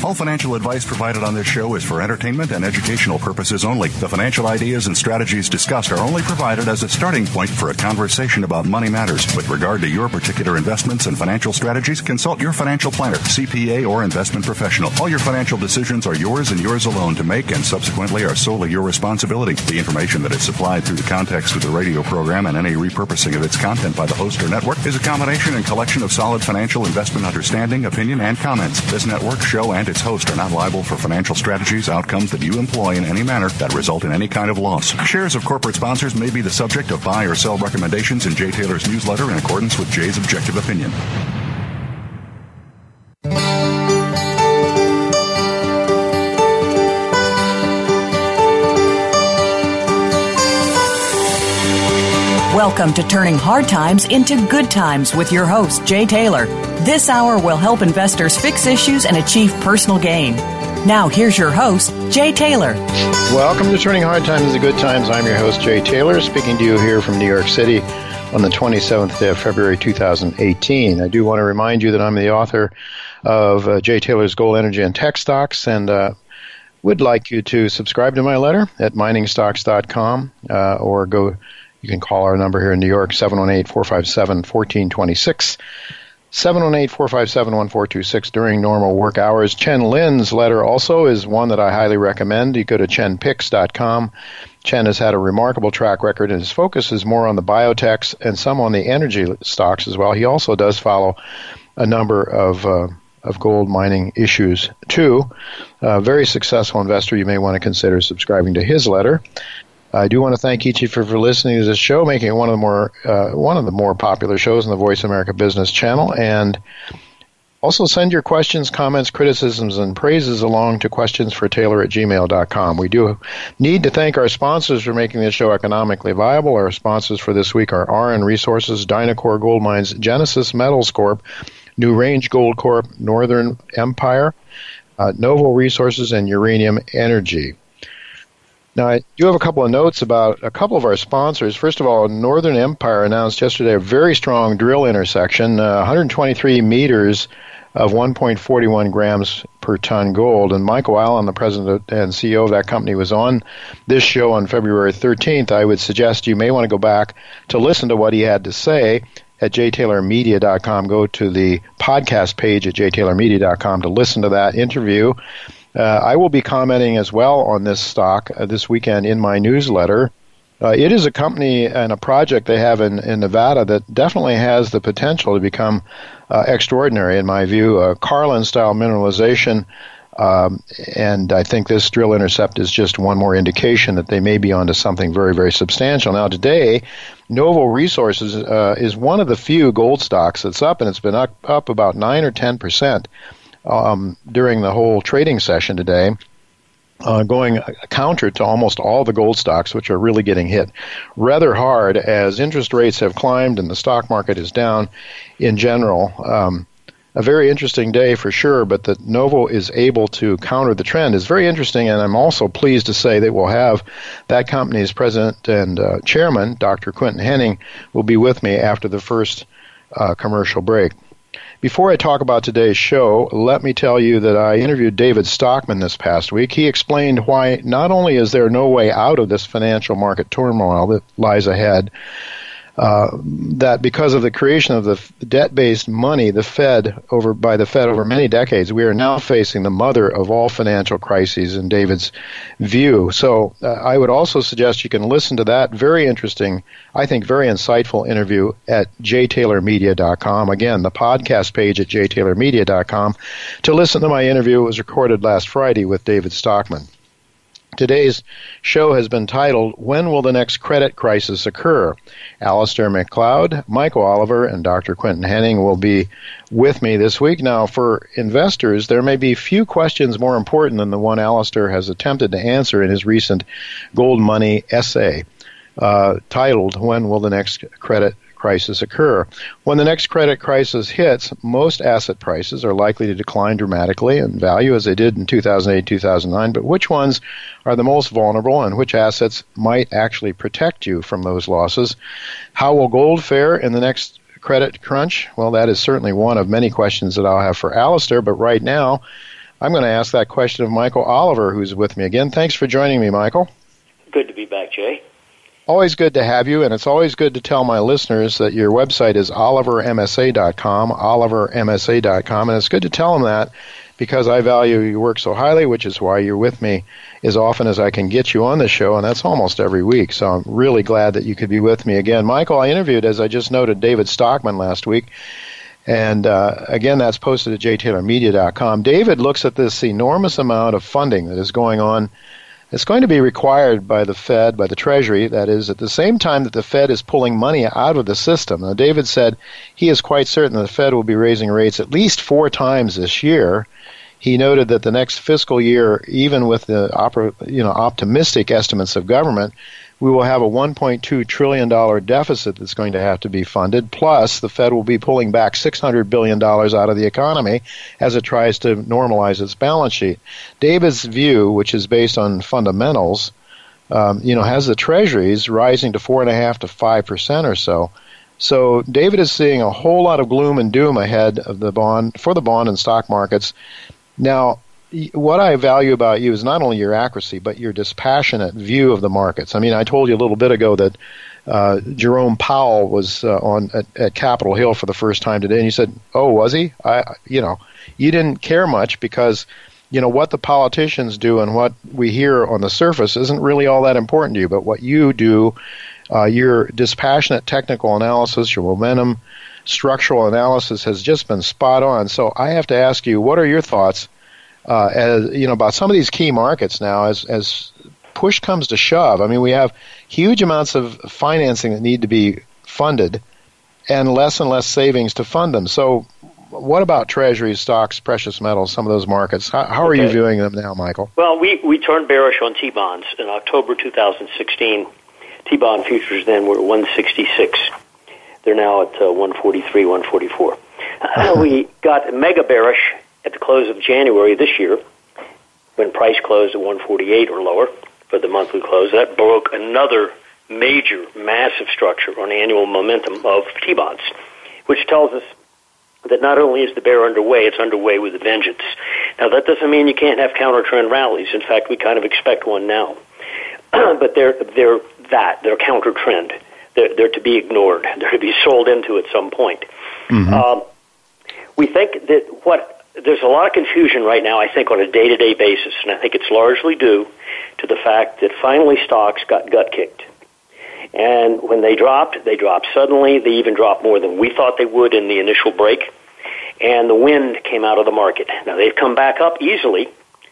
All financial advice provided on this show is for entertainment and educational purposes only. The financial ideas and strategies discussed are only provided as a starting point for a conversation about money matters. With regard to your particular investments and financial strategies, consult your financial planner, CPA, or investment professional. All your financial decisions are yours and yours alone to make, and subsequently are solely your responsibility. The information that is supplied through the context of the radio program and any repurposing of its content by the host or network is a combination and collection of solid financial investment understanding, opinion, and comments. This network, show, and its host are not liable for financial strategies, outcomes that you employ in any manner that result in any kind of loss. Shares of corporate sponsors may be the subject of buy or sell recommendations in Jay Taylor's newsletter in accordance with Jay's objective opinion. Welcome to Turning Hard Times into Good Times with your host, Jay Taylor. This hour will help investors fix issues and achieve personal gain. Now, here's your host, Jay Taylor. Welcome to Turning Hard Times into Good Times. I'm your host, Jay Taylor, speaking to you here from New York City on the 27th day of February 2018. I do want to remind you that I'm the author of Jay Taylor's Gold, Energy, and Tech Stocks, and would like you to subscribe to my letter at miningstocks.com or go. You can call our number here in New York, 718-457-1426, 718-457-1426 during normal work hours. Chen Lin's letter also is one that I highly recommend. You go to chenpicks.com. Chen has had a remarkable track record, and his focus is more on the biotechs and some on the energy stocks as well. He also does follow a number of gold mining issues, too. A very successful investor. You may want to consider subscribing to his letter. I do want to thank each of you for listening to this show, making it one of the more popular shows on the Voice America Business Channel. And also send your questions, comments, criticisms, and praises along to questionsfortaylor@gmail.com. We do need to thank our sponsors for making this show economically viable. Our sponsors for this week are RN Resources, Dynacor Gold Mines, Genesis Metals Corp., New Range Gold Corp., Northern Empire, Novo Resources, and Uranium Energy. Now, I do have a couple of notes about a couple of our sponsors. First of all, Northern Empire announced yesterday a very strong drill intersection, 123 meters of 1.41 grams per ton gold. And Michael Allen, the president and CEO of that company, was on this show on February 13th. I would suggest you may want to go back to listen to what he had to say at jtaylormedia.com. Go to the podcast page at jtaylormedia.com to listen to that interview. I will be commenting as well on this stock this weekend in my newsletter. It is a company and a project they have in Nevada that definitely has the potential to become extraordinary, in my view. Carlin-style mineralization, and I think this drill intercept is just one more indication that they may be onto something very, very substantial. Now, today, Novo Resources is one of the few gold stocks that's up, and it's been up about 9 or 10%. During the whole trading session today, going counter to almost all the gold stocks, which are really getting hit rather hard as interest rates have climbed and the stock market is down in general. A very interesting day for sure, but that Novo is able to counter the trend is very interesting, and I'm also pleased to say that we'll have that company's president and chairman, Dr. Quentin Henning, will be with me after the first commercial break. Before I talk about today's show, let me tell you that I interviewed David Stockman this past week. He explained why not only is there no way out of this financial market turmoil that lies ahead, that because of the creation of the debt-based money, the Fed over many decades, we are now facing the mother of all financial crises in David's view. So I would also suggest you can listen to that very interesting, I think very insightful interview at jtaylormedia.com. Again, the podcast page at jtaylormedia.com. To listen to my interview, it was recorded last Friday with David Stockman. Today's show has been titled, When Will the Next Credit Crisis Occur? Alistair McLeod, Michael Oliver, and Dr. Quentin Henning will be with me this week. Now, for investors, there may be few questions more important than the one Alistair has attempted to answer in his recent Gold Money essay, titled, When Will the Next Credit Crisis Occur? When the next credit crisis hits, most asset prices are likely to decline dramatically in value as they did in 2008-2009, but which ones are the most vulnerable and which assets might actually protect you from those losses? How will gold fare in the next credit crunch? Well, that is certainly one of many questions that I'll have for Alistair, but right now I'm going to ask that question of Michael Oliver, who's with me again. Thanks for joining me, Michael. Good to be back, Jay. Always good to have you, and it's always good to tell my listeners that your website is olivermsa.com, olivermsa.com, and it's good to tell them that because I value your work so highly, which is why you're with me as often as I can get you on the show, and that's almost every week, so I'm really glad that you could be with me again. Michael, I interviewed, as I just noted, David Stockman last week, and again, that's posted at jtaylormedia.com. David looks at this enormous amount of funding that is going on. It's going to be required by the Fed, by the Treasury, that is, at the same time that the Fed is pulling money out of the system. Now, David said he is quite certain the Fed will be raising rates at least 4 times this year. He noted that the next fiscal year, even with the optimistic estimates of government, we will have a $1.2 trillion deficit that's going to have to be funded, plus the Fed will be pulling back $600 billion out of the economy as it tries to normalize its balance sheet. David's view, which is based on fundamentals, has the treasuries rising to 4.5% to 5% or so. So David is seeing a whole lot of gloom and doom ahead of the bond and stock markets. Now, what I value about you is not only your accuracy, but your dispassionate view of the markets. I mean, I told you a little bit ago that Jerome Powell was at Capitol Hill for the first time today, and you said, "Oh, was he?" You didn't care much because, what the politicians do and what we hear on the surface isn't really all that important to you. But what you do, your dispassionate technical analysis, your momentum, structural analysis has just been spot on. So I have to ask you, what are your thoughts? About some of these key markets now as push comes to shove. I mean, we have huge amounts of financing that need to be funded and less savings to fund them. So what about treasuries, stocks, precious metals, some of those markets? How are you viewing them now, Michael? Well, we turned bearish on T-bonds in October 2016. T-bond futures then were 166. They're now at 143, 144. We got mega bearish at the close of January this year, when price closed at 148 or lower for the monthly close. That broke another major, massive structure on annual momentum of T-bonds, which tells us that not only is the bear underway, it's underway with a vengeance. Now, that doesn't mean you can't have counter-trend rallies. In fact, we kind of expect one now. But they're counter-trend. They're to be ignored. They're to be sold into at some point. Mm-hmm. We think that there's a lot of confusion right now, I think, on a day-to-day basis, and I think it's largely due to the fact that finally stocks got gut-kicked. And when they dropped suddenly. They even dropped more than we thought they would in the initial break, and the wind came out of the market. Now, they've come back up easily,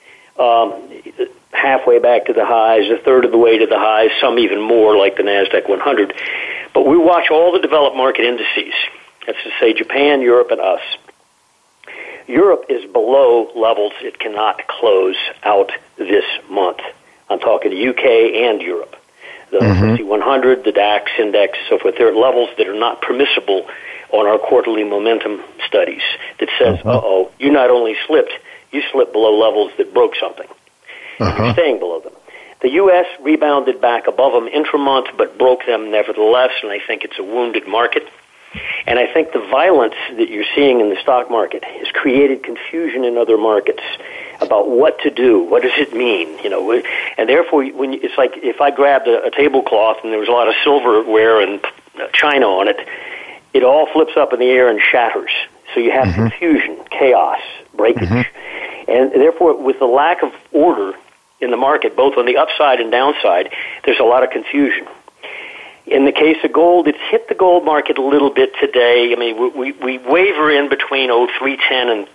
halfway back to the highs, a third of the way to the highs, some even more, like the NASDAQ 100. But we watch all the developed market indices. That's to say Japan, Europe, and us. Europe is below levels it cannot close out this month. I'm talking the UK and Europe. The FTSE 100, the DAX index, so forth. They're at levels that are not permissible on our quarterly momentum studies that says, you not only slipped, you slipped below levels that broke something. You're staying below them. The U.S. rebounded back above them intra-month, but broke them nevertheless, and I think it's a wounded market. And I think the violence that you're seeing in the stock market has created confusion in other markets about what to do. What does it mean? And therefore, it's like if I grabbed a tablecloth and there was a lot of silverware and china on it, it all flips up in the air and shatters. So you have confusion, chaos, breakage. And therefore, with the lack of order in the market, both on the upside and downside, there's a lot of confusion. In the case of gold, it's hit the gold market a little bit today. I mean, we waver in between 1310 and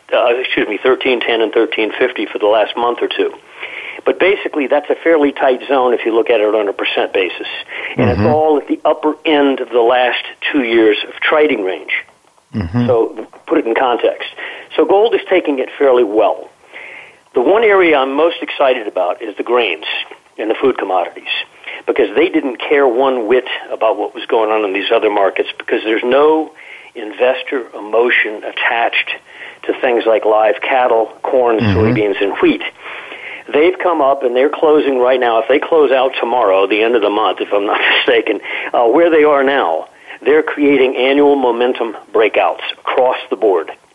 1350 for the last month or two. But basically, that's a fairly tight zone if you look at it on a percent basis. And it's all at the upper end of the last 2 years of trading range. So put it in context. So gold is taking it fairly well. The one area I'm most excited about is the grains and the food commodities, because they didn't care one whit about what was going on in these other markets, because there's no investor emotion attached to things like live cattle, corn, soybeans, and wheat. They've come up, and they're closing right now. If they close out tomorrow, the end of the month, if I'm not mistaken, where they are now, they're creating annual momentum breakouts across the board.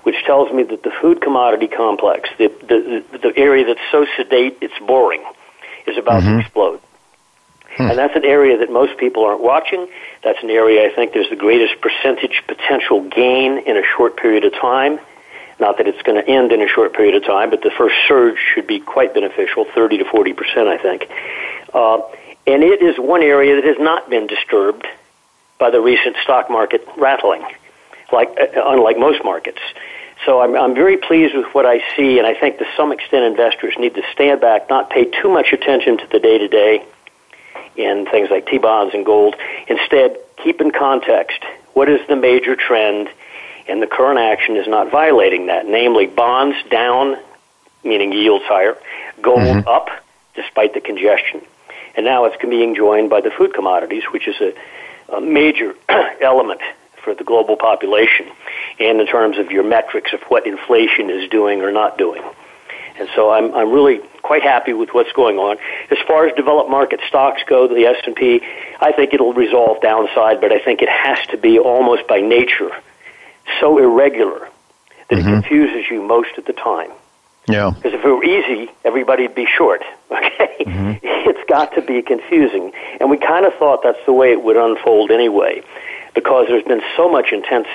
which tells me that the food commodity complex, the area that's so sedate it's boring, is about to explode. And that's an area that most people aren't watching. That's an area I think there's the greatest percentage potential gain in a short period of time. Not that it's going to end in a short period of time, but the first surge should be quite beneficial, 30 to 40%, I think. And it is one area that has not been disturbed by the recent stock market rattling, unlike most markets. So I'm very pleased with what I see, and I think to some extent investors need to stand back, not pay too much attention to the day-to-day in things like T-bonds and gold. Instead, keep in context what is the major trend, and the current action is not violating that, namely bonds down, meaning yields higher, gold up despite the congestion, and now it's being joined by the food commodities, which is a major element for the global population and in terms of your metrics of what inflation is doing or not doing. And so I'm really quite happy with what's going on. As far as developed market stocks go, the S&P, I think it'll resolve downside, but I think it has to be almost by nature so irregular that it confuses you most of the time. Yeah. Because if it were easy, everybody'd be short, okay? It's got to be confusing. And we kind of thought that's the way it would unfold anyway, because there's been so much intense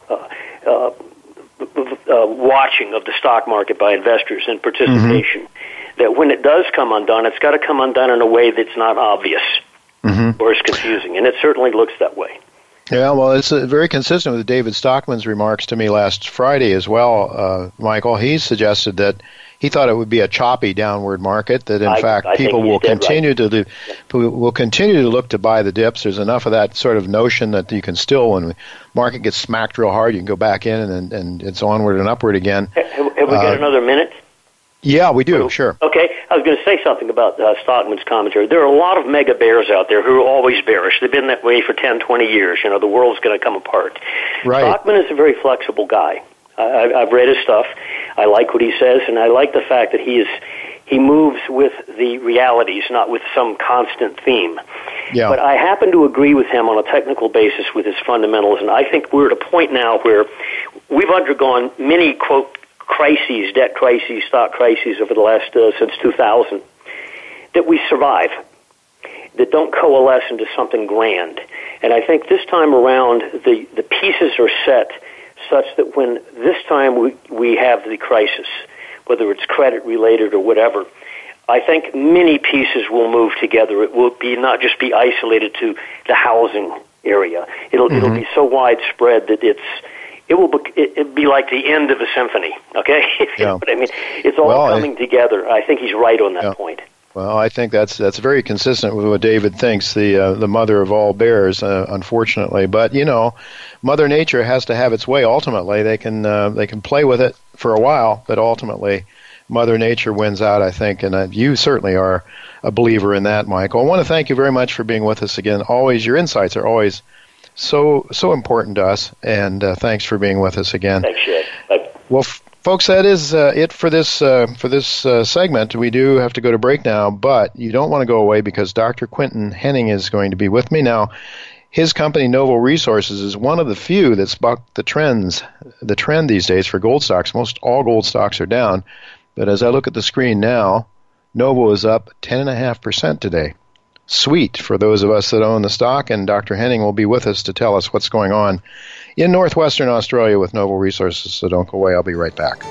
watching of the stock market by investors and participation that when it does come undone, it's got to come undone in a way that's not obvious or is confusing. And it certainly looks that way. Yeah, well, it's very consistent with David Stockman's remarks to me last Friday as well, Michael. He suggested that he thought it would be a choppy downward market, that in fact people will continue to look to buy the dips. There's enough of that sort of notion that you can still, when the market gets smacked real hard, you can go back in and it's onward and upward again. Have we got another minute? Yeah, we do, sure. Okay, I was going to say something about Stockman's commentary. There are a lot of mega bears out there who are always bearish. They've been that way for 10, 20 years. You know, the world's going to come apart. Right. Stockman is a very flexible guy. I've read his stuff. I like what he says, and I like the fact that he moves with the realities, not with some constant theme. Yeah. But I happen to agree with him on a technical basis with his fundamentals, and I think we're at a point now where we've undergone many, quote, crises, debt crises, stock crises over the last, since 2000, that we survive, that don't coalesce into something grand. And I think this time around, the pieces are set such that when this time we have the crisis, whether it's credit related or whatever, I think many pieces will move together. It will be not just be isolated to the housing area. It'll be so widespread that it'd be like the end of a symphony, okay? You know what I mean? It's all coming together. I think he's right on that point. Well, I think that's very consistent with what David thinks, the mother of all bears, unfortunately. But, you know, Mother Nature has to have its way ultimately. They can play with it for a while, but ultimately Mother Nature wins out, I think, and you certainly are a believer in that, Michael. I want to thank you very much for being with us again. Always, your insights are always so important to us, and thanks for being with us again. Thanks, Shad. Well, folks, that is it for this segment. We do have to go to break now, but you don't want to go away because Dr. Quinton Henning is going to be with me now. His company, Novo Resources, is one of the few that's bucked the trend these days for gold stocks. Most all gold stocks are down, but as I look at the screen now, Novo is up 10.5% today. Sweet for those of us that own the stock, and Dr. Henning will be with us to tell us what's going on in northwestern Australia with Novo Resources, so don't go away. I'll be right back.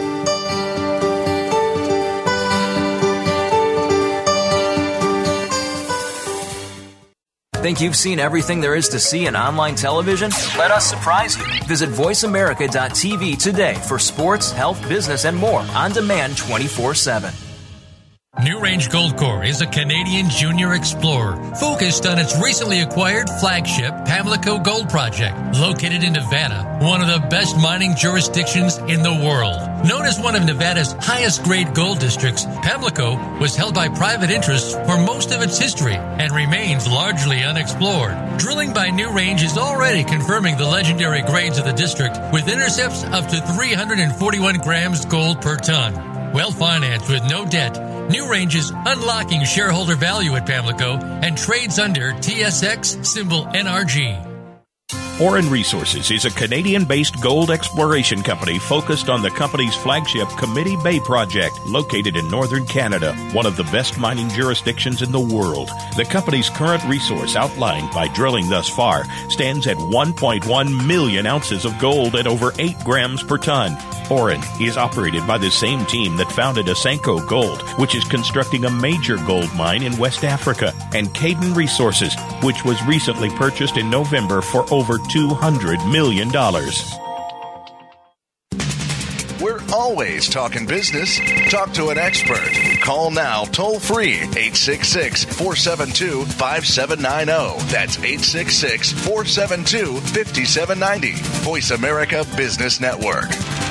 Think you've seen everything there is to see in online television? Let us surprise you. Visit voiceamerica.tv today for sports, health, business, and more on demand 24/7. New Range Gold Corps is a Canadian junior explorer focused on its recently acquired flagship Pamlico Gold Project, located in Nevada, one of the best mining jurisdictions in the world. Known as one of Nevada's highest-grade gold districts, Pamlico was held by private interests for most of its history and remains largely unexplored. Drilling by New Range is already confirming the legendary grades of the district with intercepts up to 341 grams gold per ton. Well-financed with no debt, New Range is unlocking shareholder value at Pamlico and trades under TSX symbol NRG. Orin Resources is a Canadian-based gold exploration company focused on the company's flagship Committee Bay project, located in northern Canada, one of the best mining jurisdictions in the world. The company's current resource outlined by drilling thus far stands at 1.1 million ounces of gold at over 8 grams per ton. Orin is operated by the same team that founded Asanko Gold, which is constructing a major gold mine in West Africa, and Caden Resources, which was recently purchased in November for over $200 million. We're always talking business. Talk to an expert. Call now toll free 866-472-5790. That's 866-472-5790. Voice America Business Network.